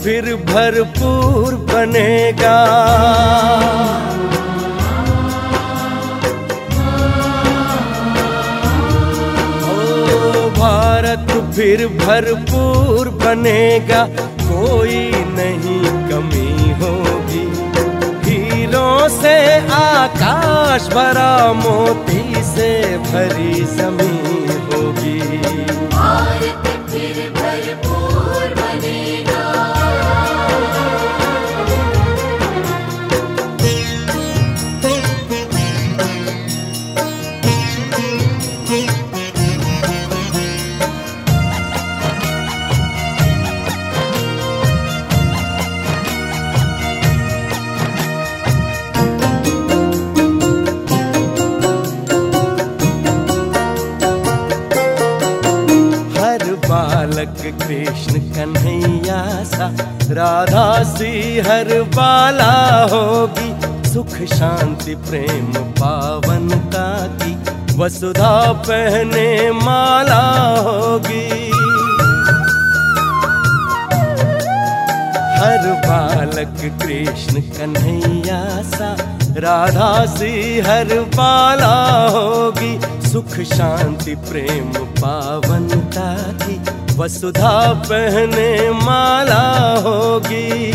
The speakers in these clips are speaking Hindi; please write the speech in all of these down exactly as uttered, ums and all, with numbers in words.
फिर भरपूर बनेगा। ओ भारत फिर भरपूर बनेगा, कोई नहीं कमी होगी। हीरों से आकाश भरा, मोती से भरी जमीन होगी। भारत फिर भरपूर बनेगा। बालक कृष्ण कन्हैया सा, राधा सी हर बाला होगी। सुख शांति प्रेम पावनता की, वसुधा पहने माला होगी। हर बालक कृष्ण कन्हैया सा, राधा सी हर बाला होगी। सुख शांति प्रेम पावनता की, वसुधा पहने माला होगी।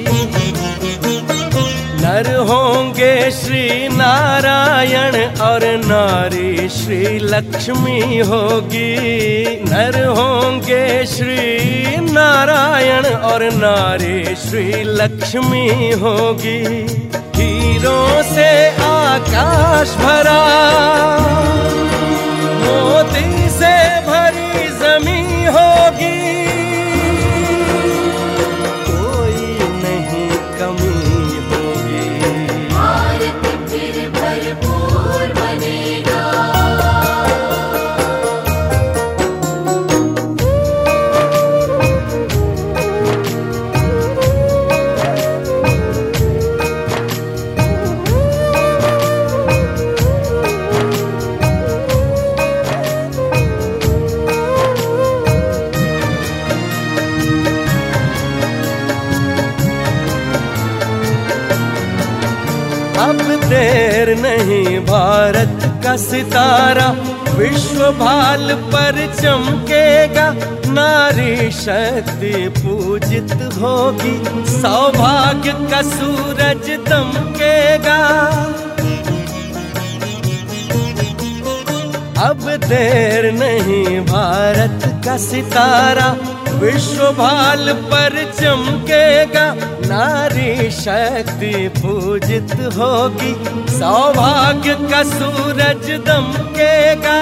नर होंगे श्री नारायण और नारी श्री लक्ष्मी होगी। नर होंगे श्री नारायण और नारी श्री लक्ष्मी होगी। हीरों से आकाश भरा, मोती से भरी जमीन होगी। कोई नहीं कमी होगी। भारत फिर भरपूर बनेगा। अब देर नहीं, भारत का सितारा विश्व भाल पर चमकेगा। नारी शक्ति पूजित होगी, सौभाग्य का सूरज दमकेगा। अब देर नहीं, भारत का सितारा विश्व भाल पर चमकेगा। नारी शक्ति पूजित होगी, सौभाग्य का सूरज दमकेगा।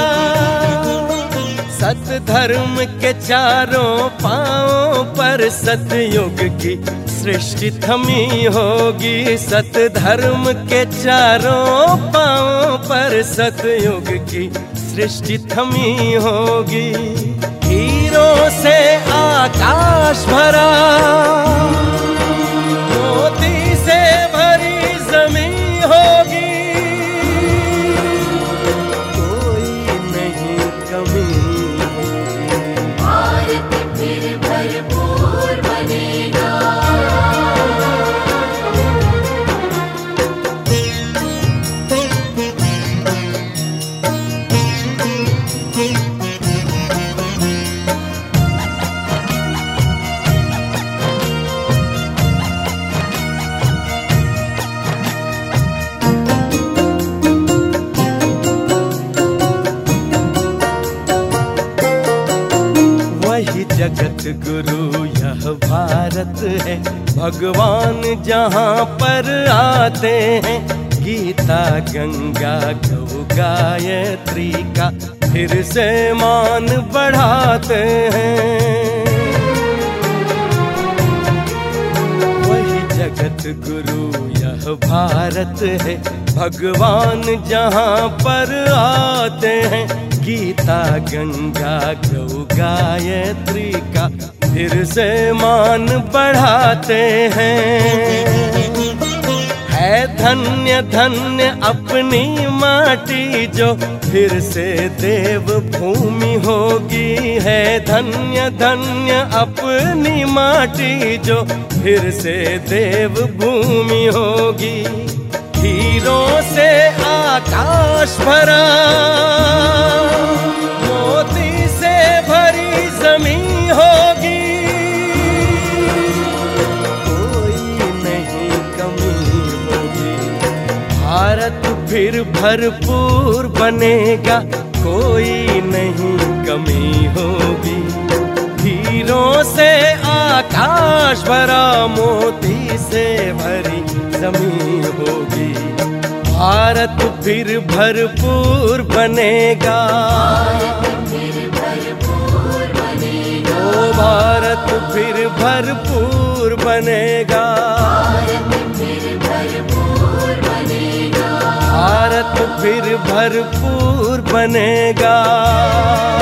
सत धर्म के चारों पांवों पर सतयुग की सृष्टि थमी होगी। सत धर्म के चारों पांवों पर सतयुग की सृष्टि थमी होगी। हीरों से आकाश भरा, मोती से भरी जमीन होगी। कोई नहीं कमी। भारत फिर भरपूर बनेगा। जगत गुरु यह भारत है, भगवान जहाँ पर आते हैं। गीता गंगा गौ गायत्री का फिर से मान बढ़ाते हैं। वही जगत गुरु यह भारत है, भगवान जहाँ पर आते हैं। गीता गंगा गौ गायत्री का फिर से मान बढ़ाते हैं। है धन्य धन्य अपनी माटी जो फिर से देव भूमि होगी। है धन्य धन्य अपनी माटी जो फिर से देव भूमि होगी। हीरों से आकाश भरा, मोती से भरी जमीन होगी। कोई नहीं कमी होगी, भारत फिर भरपूर बनेगा। कोई नहीं कमी होगी। हीरों से आकाश भरा, मोती से भरी जमीन होगी। भारत फिर भरपूर बनेगा। ओ भारत फिर भरपूर बनेगा। भारत फिर भरपूर बनेगा।